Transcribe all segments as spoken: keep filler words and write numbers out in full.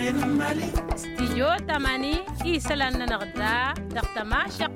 استيجو تماني إيسلان نغدا دقتماشق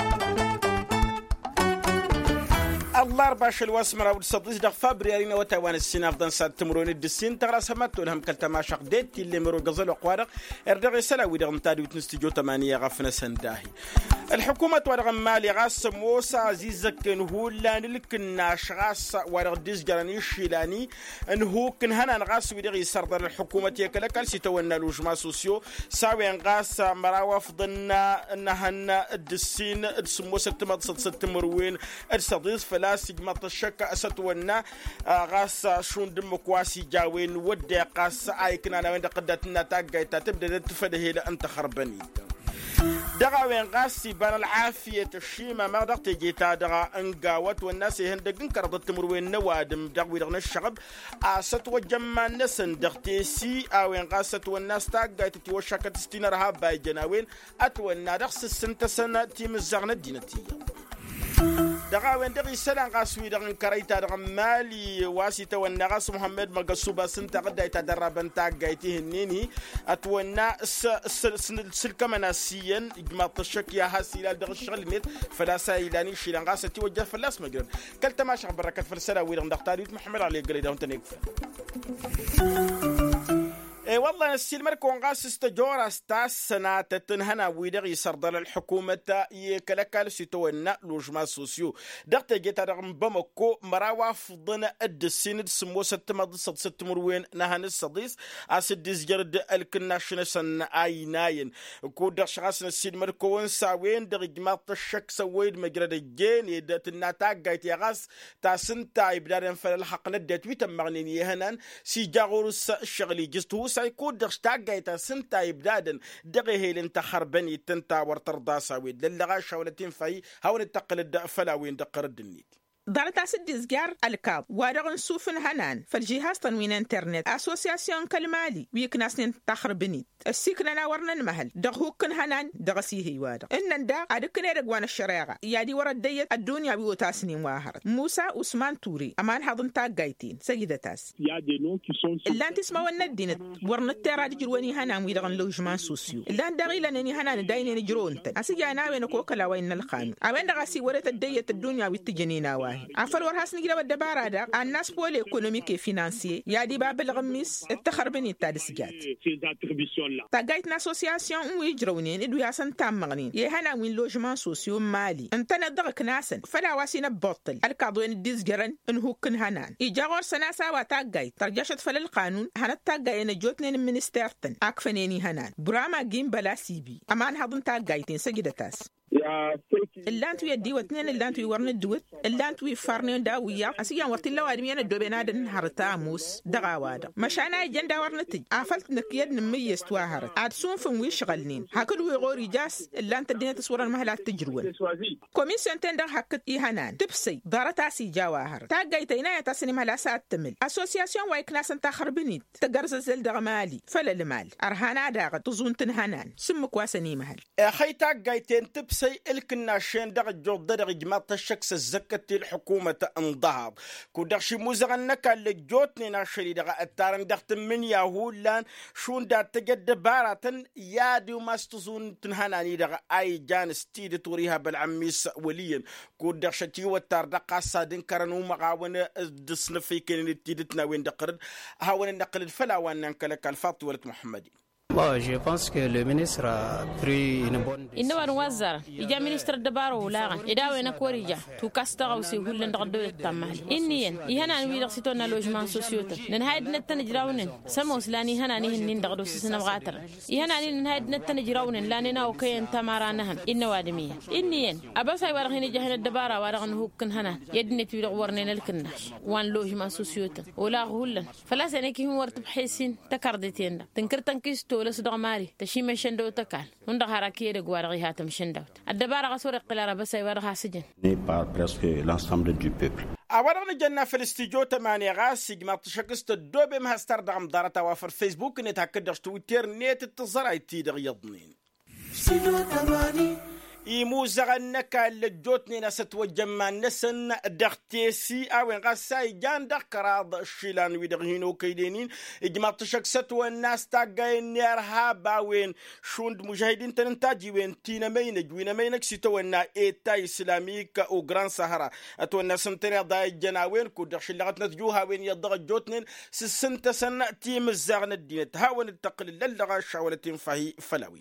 الله رباش الواسمرا والصديس دغ فبراير وتوان السنة فدان سات تمرون الدسين تغرا سمات لهم كلتما شق ديت اللي مرو غزل وقوارق اردغ سلاوي دغ نتادي وتنستيجو ثمانية غفنا سنداهي الحكومة ورغ مالي غاس موسى عزيزك انهو لان لكناش غاس ورغ ديز جراني شيلاني انهو كن هنا غاس ويدغ يسردر الحكومة يكلك سيتونا لوجما سوسيو ساوي غاس مراوا فضلنا انهن الدسين سمو ست مدصد ست مروين الصديس فلا سيجمات الشكا أستونا غاس شون دمك واسي جاوين ودي قاس آيكنا نوين قدتنا تاقاي تبدأ تفده لأنت خرباني دغا وين غاسي بان العافية الشيمة ما دغتي جيتا دغا انقاوت والناس يهندقن كرضت تمروين نوادم دغوي دغنا الشغب آست وجمع نسن دغتي سي آوين غاست والناس تاقاي تتوشاكت ستين رهاب باي جناوين أتونا دغس السنة سنة تيم الزغنة دينتية دغا وين دغي سلان غاسوي دغن كريتا دغ مالي واسيتا والنغاس محمد مقصوبة سنتا غدا يتدربن تاقايتي هنيني أتونا سلكمناسيا إجماط الشك يا هاسيلا دغ الشغل نت فلا سايلاني شيلان غاسة توجه فلاس مجرد كلتا ما شغل بركات فلسلا ويدغن دغتاريت محمد علي قريدا ونتنكفى اي والله نسيل مركون غاس استجورا استاس سنة تتنهنا ويدغي سردر الحكومة يكلكال سيتونا لوجما سوسيو دغت جيتا رغم بمكو مراوا فضنا الدسين سمو ست مدصد ست مروين نهان الصديس اسديس جرد الكناشن سن ايناين كو دغش غاس نسيل مركون ساوين دغ جماط الشك سويد مجرد الجين يدت الناتاق جايت يا غاس تاسنتا يبدارن فالحق ندت ويتم مغنيني هنان سي جاغورس الشغلي جستو سيكون دغشتاق جايتا سنتا يبدادن دغي هيلن تخربني تنتا ورترضا ساويد للغا شاولتين فاي هاون التقلد فلاوين دقر الدنيت دارتا سديس جار الكاب ورغن سوفن هنان فالجهاز تنوين انترنت اسوسياسيون كالمالي ويكناسن تخربني السيكنا ورنا المهل دغهوكن هنان دغسيه وادا ان دا ادكن رغوان الشريعه يادي ورد ديت الدنيا بيوتاسني واهرت موسى عثمان توري امان حضن تاغايتين سيدتاس يا دي نو كي سون اللي انت اسمعوا الندين ورنا تراد جرواني هنان ويدغن لوجمان سوسيو اللي دغي لنني هنان داينين جرونت اسيجانا وين كوكلا وين الخان امن دغسي ورت الديت الدنيا بتجنينا واهي عفر ورهاسني كده بدبارة دا الناس بولي ايكونوميكي فينانسي يادي باب الغميس التخربني تادسجات تاقايتنا اسوسياسيون ويجرونين ادو ياسن تامغنين يهانا وين لوجمان سوسيو مالي انتنا دغك ناسن فلا واسينا بطل الكادوين الديزجرن انهو كن هنان ايجاغور سناسا وتاقايت ترجاشت فل القانون هنا تاقاين جوتنين منستيرتن اكفنيني هنان براما جيم بلا سيبي امان هضن تاقايتين سجدتاس اللانتو يدي واتنين اللانتو يورن الدوت اللانتو يفارنين داوية أسيان ورتين لو أدميان الدوبينادن هرتا موس دغاوادا مشانا يجندا ورنتج عفلت نكيد نميز تواهرت عاد سون ويشغلنين هكذا ويغوري جاس اللانت الدنيا تصور المهلات تجرون كوميسيون تندر حكت إيهانان تبسي دارتاسي جواهر تاقايتينا يتاسني مهلاسات تمل أسوسياسيون وايكناسن تاخربنيت تقرز زل دغمالي فلا المال أرهانا داغت تظون تنهانان سمك واسني مهل أخي تاقايتين تبسي سي الكناشين دغ جود دغ جماط الشخص الزكتي الحكومة انضهر كودغشي موزغنك اللي جوتني ناشري دغ التارن دغت من ياهولان شون دا تجد بارة يادي وماستزون تنهاناني دغ اي جان ستيد توريها بالعميس وليا كودغشتي وتار دقا سادن كرنو مغاون دسنفي كن تيدتنا وين دقرد هاون نقل الفلاوان ننكلك الفاط ولد محمدي. Bon, je pense que le ministre a pris une bonne décision. إنه وزر إجا ministre دبارة ولاغن إدا وين كوريجا تو كاستغ أو سيقول لنا قدو التمال إنيا يهنا نوي رصيتونا لوجمان سوسيوتا نهايد نتنا جراونن سموس لاني هنا نهن نين دغدو سسنا بغاتر يهنا نين نهايد نتنا جراونن لاني ناو كين تمارا نهن إنه وادمية إنيا أبسا ورغين جهن الدبارة ورغن هوكن هنا يدني تبيرغ ورنين الكناش وان لوجمان سوسيوتا ولا غولن فلا سنكي هم ورتب حيسين تكردتين تنكر تنكيستو لصدق ماري تشيم شندو تكال وندا هراكي دغ ورغي هاتم شندوت الدبارة غسور قلارا بس ورغها سجن ني با presque l'ensemble du peuple. أورغنا جنة في الاستيجو تمانية غاس جماعة شكست الدوبي مهستر دعم دارة توافر فيسبوك نتاكد تويتر نيت التزرع تيدغ يضنين يموزغنك اللجوتني نست وجمع نسن دختيسي أو غساي جان دكراض الشيلان ويدغينو كيدينين إجماع تشك ستوى الناس تاقين يرهابا وين شوند مجاهدين تنتاجي وين تينا مينج وين مينك ستوى إيتا إسلاميك أو غران سهرة أتوى الناس انتنا ضاي جناوين كودخش اللغة نتجوها وين يضغ جوتنين سسنت سنة تيم الزاغن الدين تهاون التقليل للغة شاولتين فهي فلاوين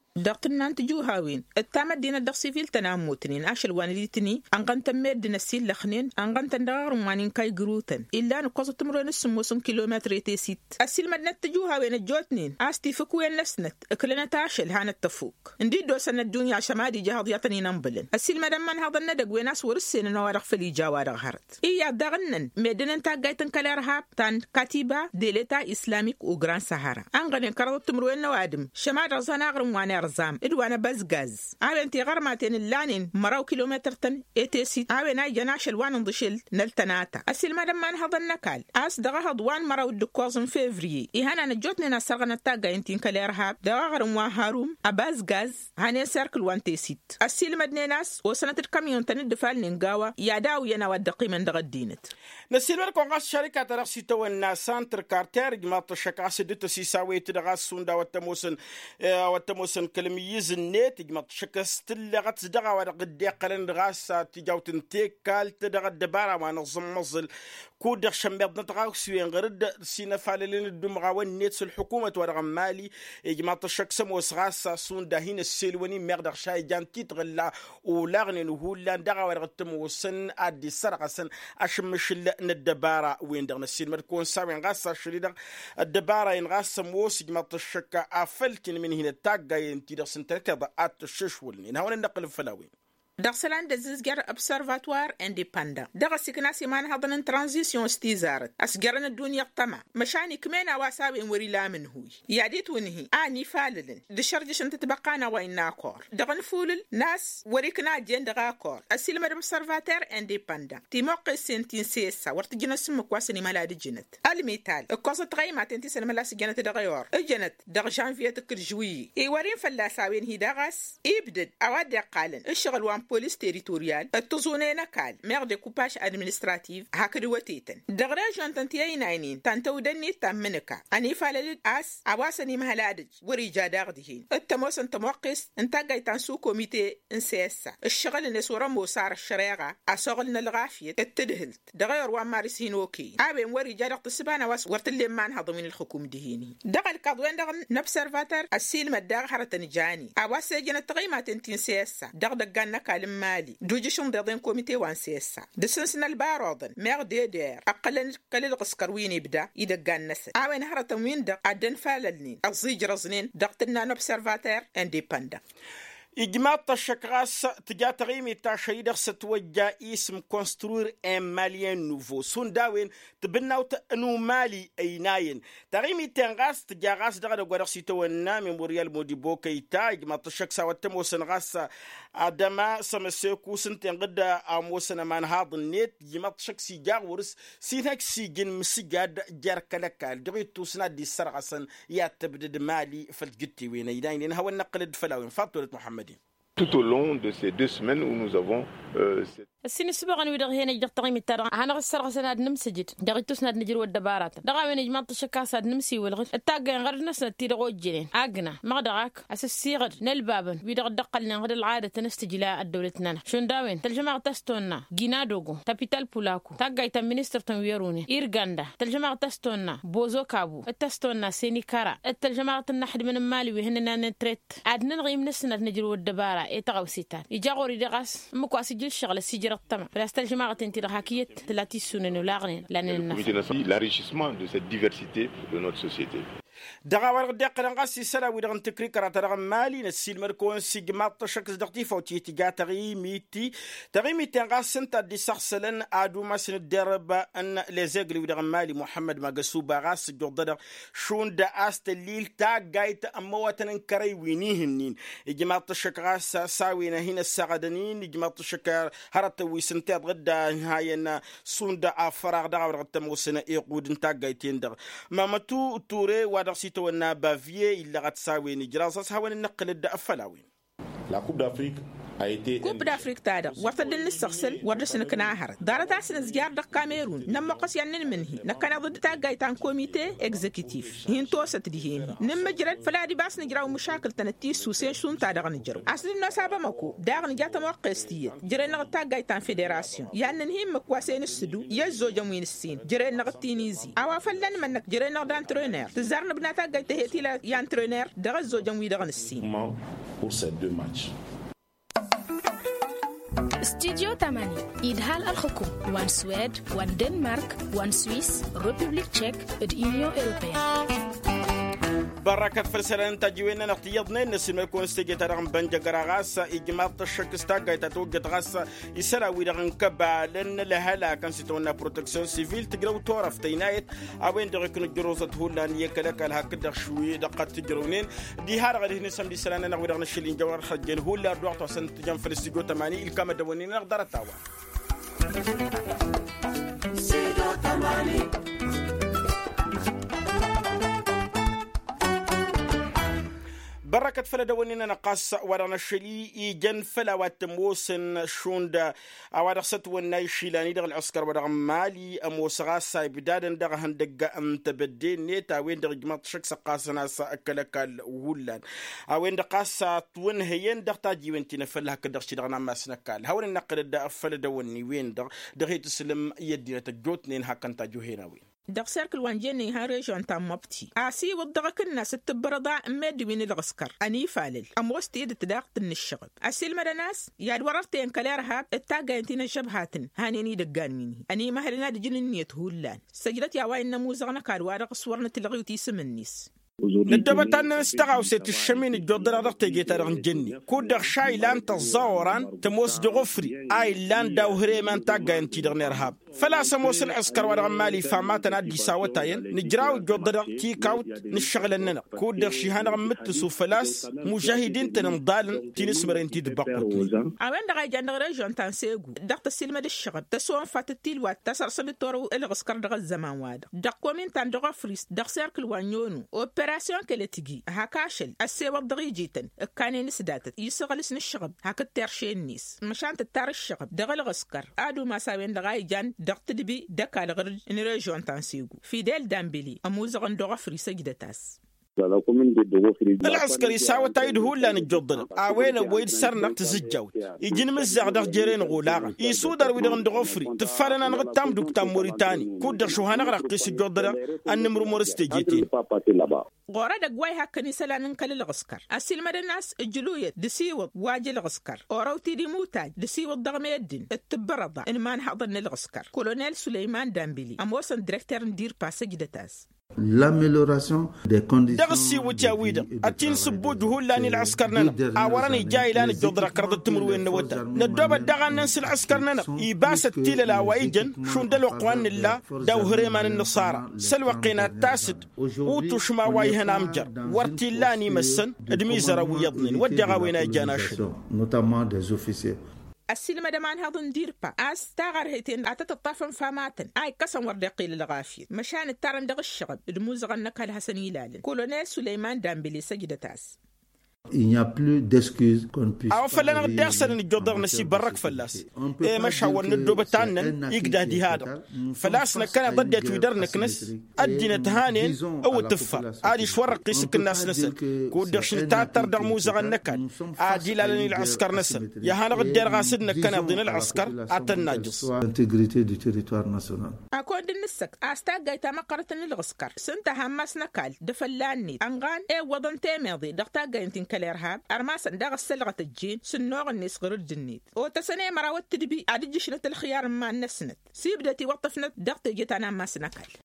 دقنا نتجو هاوين التامد دينا دق سيفيل تناموتنين عشل وانليتني أنغان تمير دينا السيل لخنين أنغان تندغر وانين كاي جروتن إلا نقصة تمرون السموسن كيلومتر تيسيت السيل مدنا تجو هاوين الجوتنين آستي فكوين نسنت اكلنا تاشل هانا التفوق اندي دوسنا الدنيا شمادي جهاد يطني نمبلن السيل مدن من هذا الندق ويناس ورسين نوارغ فلي جوارغ هرت إيا دغنن مدن تاقايتن كالارهاب تان كاتيبا ديليتا إسلاميك وغران سهارة أنغان كرض تمرون نوادم شماد رزانا غرم وانير زام إدوانا بس غاز عاوين تي غرماتين اللانين مراو كيلومتر تن إيتيسي عاوين اي جناش الوان انضشل نلتناتا أسيل مادم من هذا النكال أس دغا هدوان مراو الدكوزن فيفري إيهانا نجوتني ناسرغنا التاقا ينتين كاليرهاب دغا غرم وهاروم أباز غاز هاني سيركل وان تيسيت أسيل مدني ناس وسنة الكاميون تن دفال ننقاوا ياداو ينا ودقي من دغا الدينت نسيل مركو غاس شركة ترخصي تو الناسان تركارتير جماعة الشكا سدتو سيساوي تدغاس سوندا واتموسن واتموسن كلميز النت جماعة الشكا ستلا غات دغا ورقدي قرن غاس تجاوتن تيكال تدغا الدبارة ونظم مظل كودر شمبيض نتغاو سوين غرد سينا فاللين الدمغا والنت الحكومة ورغم مالي جماعة الشك سموس غاس سوندا هين السيلوني مغدر شاي جان تيتغلا ولاغنين وهولا دغا ورقتموسن ادي سرقسن اشمشل الدبارة وين دغنا السيل مركون ساوين غاسة شريدة الدبارة ينغاسة موس جماعة الشكا أفلتين من هنا تاقا ينتيدر سنتركة ضعات الششولين هون النقل فلاوين دغسلان دزيزجر observatoire indépendant دغ سيكناسي مان هضن ترانزيسيون ستيزارت أسجرن الدنيا قطمة مشاني كمين واساوي وري لا من هوي ياديت ونهي آني فاللن دشرجش انت تبقانا وإنا كور دغن فولل ناس وريكنا جين دغا كور أسيل مدام observateur indépendant تي موقع سنتين سيسا ورتجنا سمك واسني ملادي جنت الميتال القصة تغيمات انتي سنملاس جنت دغيور الجنت دغ جانفية تكر جوي اي ورين فلاساوين هي دغس إبدد أواد قالن الشغل وان بوليس تيريتوريال التزونينا كال مير ديكوباج ادمنستراتيف هكذا وتيتن دغرا جانتنتياي ناينين تانتو دني تامنكا اني فالل اس اواسني مهلادج وريجا داغدهين التموس انت موقس انت جاي تنسو كوميتي انسيسا الشغل اللي صورا موسار الشريعه اسوغلنا الغافيه التدهلت دغير وان مارسين اوكي ابين وريجا دغ تسبانا واس ورتلي مان هضم من الحكومه دهيني دغ القضوين دغ نبسرفاتر السيل مدار حرتن جاني اواسجن التقيمات انتين سياسه دغ دغنا المالي دوجيشون ضدين كوميتي وان سياسة دسنسنا الباروضن مير دي دير أقلن قليل قسكروين يبدا يدقان نسل عاوين هرطن وين دق عدن فاللنين الزيج رزنين دقتنا نوبسرفاتير انديبندا إجماع الشكراس تجا تغيمي تاشيدر ستوجه اسم كونستروير ان ماليين نوفو سون داوين تبناو تأنو مالي ايناين تغيمي تنغاس تجا غاس دغا دغا سيتونا ميموريال موديبو كيتا إجماع الشكسا وتموسن غاس ادما سمسيكو سنتين غدا اموسن مان هاد النت إجماع الشكسي جا ورس سينك سيجن مسجاد جار كلكال دغي توسنا دي سرغسن يا تبدد مالي فالجتي وين ايناين هو النقل فلاوين فاطمه محمد tout au long de ces deux semaines où nous avons euh, cette السنة السبعة أنا ودغ هنا جت تغيم الترى أنا غسر غسنا نمسجد دغ توسنا نجرو الدبارات دغ وين جماعة الشكاسات نمسي والغ التاجن غير نسنا تيرغو الجنين أجنا ما دغاك أساسي غد نلبابن بيدغ دقلنا غد العادة تنستجلاء الدولتنا شون داوين تلجماعة تستونا جينادوغو تابيتال بولاكو تاجي تمينستر تنويروني إيرغاندا تلجماعة تستونا بوزو كابو التستونا سيني كارا التلجماعة النحد من المالي وهنا نتريت عدنا نغيم نسنا نجرو الدبارة إيه تغوسيتان يجاوري دغاس مكواسي جل شغل السجرة التمام فلاست الجماعة تنتي حكيت تلاتي سنن ولاغنين لأن l'enrichissement de cette diversité de notre société. دغا ورق دقن غاسي سلا ودغن تكري كرات رغم مالي نسيل مركون سيجمات تشكس دقتي فوتي تيجا تغي ميتي تغي ميتي غاس انت دي سخسلن ادو ماسن الدرب ان ليزغلي ودغن مالي محمد ماغسوبا غاس جودر شون دا است الليل تا جايت اموتن كري وينيهنين جمات تشك غاس ساوينا هنا السعدنين جمات تشك هرت ويسنت غدا هاينا سون دا فراغ دغا ورق تموسنا يقود انت جايتين دغ مامتو توري ودغ سيتو النابافيه إلا غتساوي نجراسس هاون النقل الدأفلاوين. La Coupe d'Afrique كوب دافريك تادا وطدن السغسل ورسن كناهر دارتا سن زيار د كاميرون نما قسيان منهي نكنا ضد تاغاي تان كوميتي اكزيكتيف هين توست دي هين نما جرت فلا دي باس نجراو مشاكل تنتي سوسين شون تا دغن جرو اصل نسابه مكو داغن جاتا موقستيه جرينا تاغاي تان فيدراسيون يعني نهم مكواسين السدو يزو جموين السين جرينا تينيزي اوا فلان منك جرينا دان ترينر تزارن بنا تاغاي تهتي لا يان ترينر دغزو جموي دغن السين pour ces deux matchs. استوديو ثمانية إدهال الحكوم وان سويد وان دنمارك وان سويس ريبوبليك تشيك اليونيون أوروبية بركة فرسلان تجوينا نقتيضنا نسمع كون استجت رغم بنجا غراغاس إجماع تشك استاجا تتوجد غاس يسرى ويرغن كبا لأن لهلا كان ستونا بروتكسيون سيفيل تجرو تعرف تينايت أوين دقيقة الجروزة هولان يكلك على هكذا شوي دقات تجرونين دي هار غادي نسمع دي سلانة نقول نشيلين جوار حجين هولا دوقت وسنت جنب فلسطين تماني الكام دوانين نقدر تاوا سيدو تماني بركة فلا ونينا نقص ورنا شلي يجن فلا واتموسن شوندا أوارق ست ونايشي لاني دغ العسكر ورغم مالي أموس غاسا بدادن دغ هندق أم تبدين نيتا وين دغ جمط شك سقاسنا سأكلك الولان أوين دقاسا تون هين دغ تاجي وين تنفلها كدغ شدغنا ما سنكال هاول النقل الدا فلا وني وين دغ دغ تسلم يدي تجوتنين هاكن تاجو هنا وين دغ سيركل وانجيني هاريجون تام مبتي اسي ودغ كنا ست برضا مد وين العسكر اني فالل اموستي تداقت الشغب اسيل مدناس يا وررتين كلارها التاغا انتين شبهاتن هانيني دغانيني اني مهلنا دجننيت هولان سجلت يا واين نموزغنا كاروا صورنا تلغيوتي سمنيس ندبتان نستغاو سيت الشمين الجودر رقتي ترغن جني كودر شاي لان تزاوران تموس دغفري اي لان داوهري من تاغا انتي درنرهاب فلا سموس العسكر ورغم مالي فاماتنا دي ساوتاين نجراو الجودر كيكاوت نشغلننا كودر شيهان رمتسو فلاس مجاهدين تنمضال تنسمرين تي دبقوت اوين دغا جاندغ ريجون تان سيغو دغت السلمه الشغب تسوان فاتتيل وات تسرسل التورو العسكر دغ الزمان واد دقو من تان دغ فريس دغ سيركل وانيونو اوبراسيون كلتيجي هاكاشل السيوب دغي جيتن كاني نسداتت يسغلس الشغب هاك الترشين نيس مشان تتار الشغب دغ العسكر ادو ما ساوين دغاي جان دغت دبي دكال غرج نريجون تان سيغو فيديل دامبلي اموزغن دغ فريس جدتاس العسكري ساوى تايد هو لان الجدر اوين ويد سرنا تسجاوت يجين مزاق دغ جيرين غولاغ يسودر ويدغن دغفري تفارنا نغتام دوكتام موريتاني كودر شو هنغرق قيس الجدر النمر مورستيجيتين غورا دغواي هكني سلانن كل العسكر اسيل مدناس الجلويه دسيوط واجي العسكر اوروتي دي موتاج دسيوط دغميدين التبرضه ان ما نحضن العسكر كولونيل سليمان دامبلي اموسن ديريكتور ندير باسجدتاس l'amélioration des conditions درسي وجاويدا اتين سبوج هولاني العسكرنا اوراني جاي لان الجدر كرد تمروين نودا ندوب دغان ننس العسكرنا يباس تيل لا وايجن شون دلو قوان الله داو هريمان النصارى سلوقينا تاسد وتشما واي هنا امجر ورتي لاني مسن ادمي زراوي يضنين ودغاوينا جاناش notamment des officiers السينما دمان هذا ندير با استغر هيتين اتت الطفن فاماتن اي قسم وردقي للغافي مشان الترن دغ الشغب الموزغنك الحسن يلال كولونيل سليمان دامبلي سجدتاس il n'y a plus d'excuses qu'on puisse أو فلان غدير سنة الجدر نسي برك فلاس إيه مش هو ندوب تانا يقدر دي هذا فلاسنا كان ضد تويدر نكنس أدينا تهانين أو تفا عادي شورق قيسك الناس نسل كودر شنتاتر درموز غنكان عادي لاني العسكر نسل يا هانا غدير غاسدنا كان ضين العسكر أتناجس l'intégrité du territoire national أكون النسك أستاج جيت ما قرت العسكر سنت همس نكال دفلاني أنغان إيه وضن تيمضي دقتا جينتين الارهاب ارماس دغ السلغه الجين سنوغ الناس غير الجنيد وتسني مراوت تدبي ادجشنه الخيار ما نسنت سيبدتي وطفنت دغت جيت انا ما سنكل